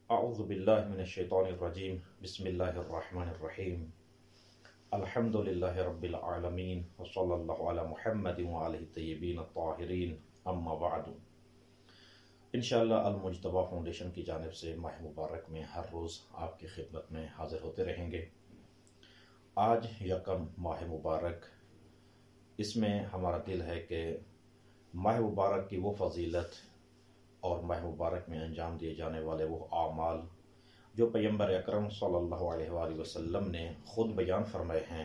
اعوذ باللہ من الشیطان الرجیم بسم اللہ الرحمن الرحیم الحمدللہ رب العالمین وصلی اللہ علی محمد وآلہ الطیبین الطاہرین اما بعد۔ انشاءاللہ المجتبیٰ فاؤنڈیشن کی جانب سے ماہ مبارک میں ہر روز آپ کی خدمت میں حاضر ہوتے رہیں گے۔ آج یکم ماہ مبارک، اس میں ہمارا دل ہے کہ ماہ مبارک کی وہ فضیلت اور ماہ مبارک میں انجام دیے جانے والے وہ اعمال جو پیغمبر اکرم صلی اللہ علیہ وآلہ وسلم نے خود بیان فرمائے ہیں،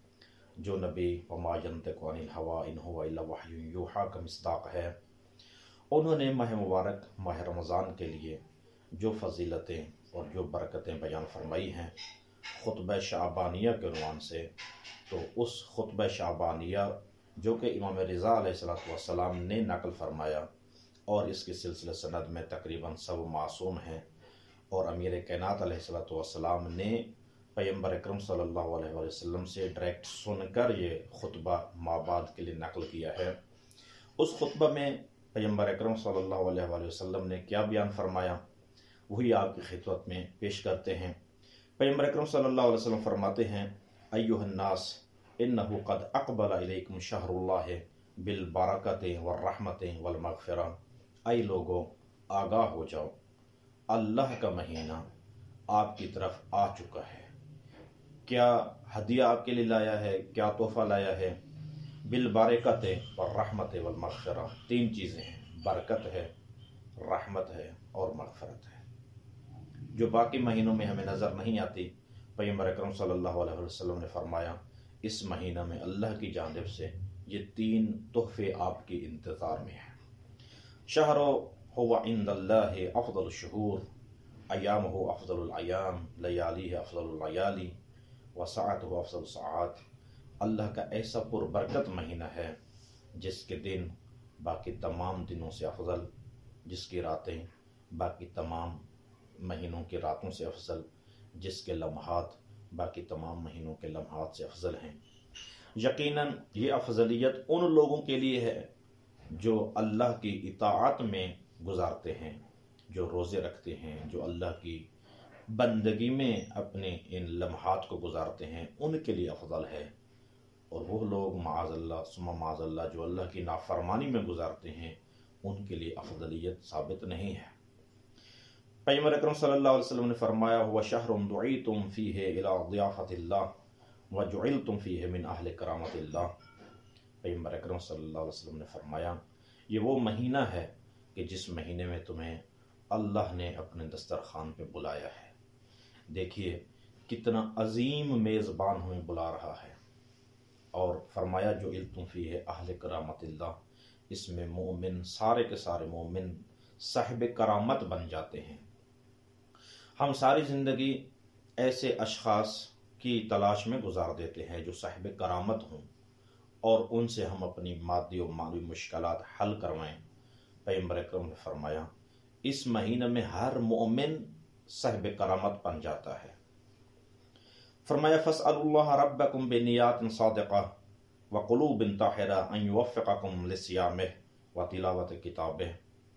جو نبی وما ینطق عن الہویٰ ان ہوا الا وحی یوحیٰ کا مصداق ہے، انہوں نے ماہ مبارک ماہ رمضان کے لیے جو فضیلتیں اور جو برکتیں بیان فرمائی ہیں خطبہ شعبانیہ کے عنوان سے، تو اس خطبہ شعبانیہ جو کہ امام رضا علیہ السلام نے نقل فرمایا اور اس کی سلسلہ سند میں تقریباً سب معصوم ہیں، اور امیر کائنات علیہ السلام نے پیغمبر اکرم صلی اللہ علیہ وسلم سے ڈائریکٹ سن کر یہ خطبہ مابعد کے لیے نقل کیا ہے۔ اس خطبہ میں پیغمبر اکرم صلی اللہ علیہ وسلم نے کیا بیان فرمایا وہی آپ کی خدمت میں پیش کرتے ہیں۔ پیغمبر اکرم صلی اللہ علیہ وسلم فرماتے ہیں: ایھا الناس انہ قد اقبل الیکم شہر اللہ بالبرکۃ والرحمۃ والمغفرہ۔ اے لوگوں، آگاہ ہو جاؤ، اللہ کا مہینہ آپ کی طرف آ چکا ہے۔ کیا ہدیہ آپ کے لیے لایا ہے، کیا تحفہ لایا ہے؟ بالبرکۃ والرحمۃ والمغفرہ، تین چیزیں ہیں، برکت ہے، رحمت ہے اور مغفرت ہے، جو باقی مہینوں میں ہمیں نظر نہیں آتی۔ پیغمبر اکرم صلی اللہ علیہ وسلم نے فرمایا اس مہینہ میں اللہ کی جانب سے یہ تین تحفے آپ کی انتظار میں ہیں۔ شہر هو عند اللہ افضل الشہور، ایامہ افضل الایام، لیالیہ افضل اللیالی، وساعتہ افضل الساعات۔ اللہ کا ایسا پربرکت مہینہ ہے جس کے دن باقی تمام دنوں سے افضل، جس کی راتیں باقی تمام مہینوں کی راتوں سے افضل، جس کے لمحات باقی تمام مہینوں کے لمحات سے افضل ہیں۔ یقیناً یہ افضلیت ان لوگوں کے لیے ہے جو اللہ کی اطاعت میں گزارتے ہیں، جو روزے رکھتے ہیں، جو اللہ کی بندگی میں اپنے ان لمحات کو گزارتے ہیں، ان کے لیے افضل ہے۔ اور وہ لوگ معاذ اللہ ثم معاذ اللہ جو اللہ کی نافرمانی میں گزارتے ہیں، ان کے لیے افضلیت ثابت نہیں ہے۔ پیغمبر اکرم صلی اللہ علیہ وسلم نے فرمایا: هو شہر دعیتم فیہ الی ضیافۃ اللہ وجعلتم فیہ من اہل کرامۃ اللہ۔ پیغمبر اکرم صلی اللہ علیہ وسلم نے فرمایا یہ وہ مہینہ ہے کہ جس مہینے میں تمہیں اللہ نے اپنے دسترخوان پہ بلایا ہے۔ دیکھیے کتنا عظیم میزبان ہمیں بلا رہا ہے، اور فرمایا جو علتم فیہ اہل کرامت اللہ، اس میں مومن سارے کے سارے مومن صاحب کرامت بن جاتے ہیں۔ ہم ساری زندگی ایسے اشخاص کی تلاش میں گزار دیتے ہیں جو صاحب کرامت ہوں، اور ان سے ہم اپنی مادی و معنوی مشکلات حل کروائیں۔ پیغمبر اکرم نے فرمایا اس مہینے میں ہر مومن صاحب کرامت بن جاتا ہے۔ فرمایا فاسألوا اللہ ربکم بنیات صادقہ وقلوب طاہرہ ان یوفقکم لصیامہ وتلاوۃ کتابہ۔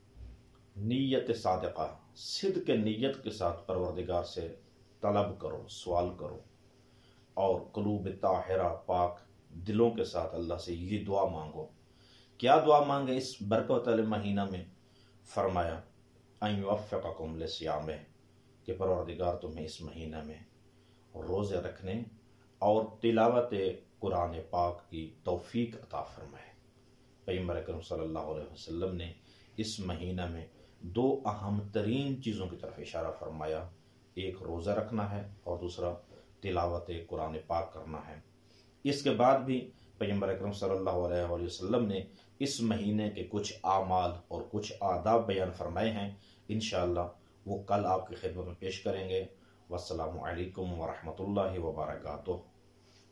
نیت صادقہ، صدق نیت کے ساتھ پروردگار سے طلب کرو، سوال کرو، اور قلوب طاہرہ، پاک دلوں کے ساتھ اللہ سے یہ دعا مانگو۔ کیا دعا مانگے اس برکت والے مہینہ میں؟ فرمایا ان یوفقکم لصیامہ، کہ پروردگار تمہیں اس مہینہ میں روزے رکھنے اور تلاوت قرآن پاک کی توفیق عطا فرمائے۔ پیغمبر اکرم صلی اللہ علیہ وسلم نے اس مہینہ میں دو اہم ترین چیزوں کی طرف اشارہ فرمایا، ایک روزہ رکھنا ہے اور دوسرا تلاوت قرآن پاک کرنا ہے۔ اس کے بعد بھی پیغمبر اکرم صلی اللہ علیہ وآلہ وسلم نے اس مہینے کے کچھ اعمال اور کچھ آداب بیان فرمائے ہیں، انشاءاللہ وہ کل آپ کی خدمت میں پیش کریں گے۔ والسلام علیکم ورحمۃ اللہ وبرکاتہ۔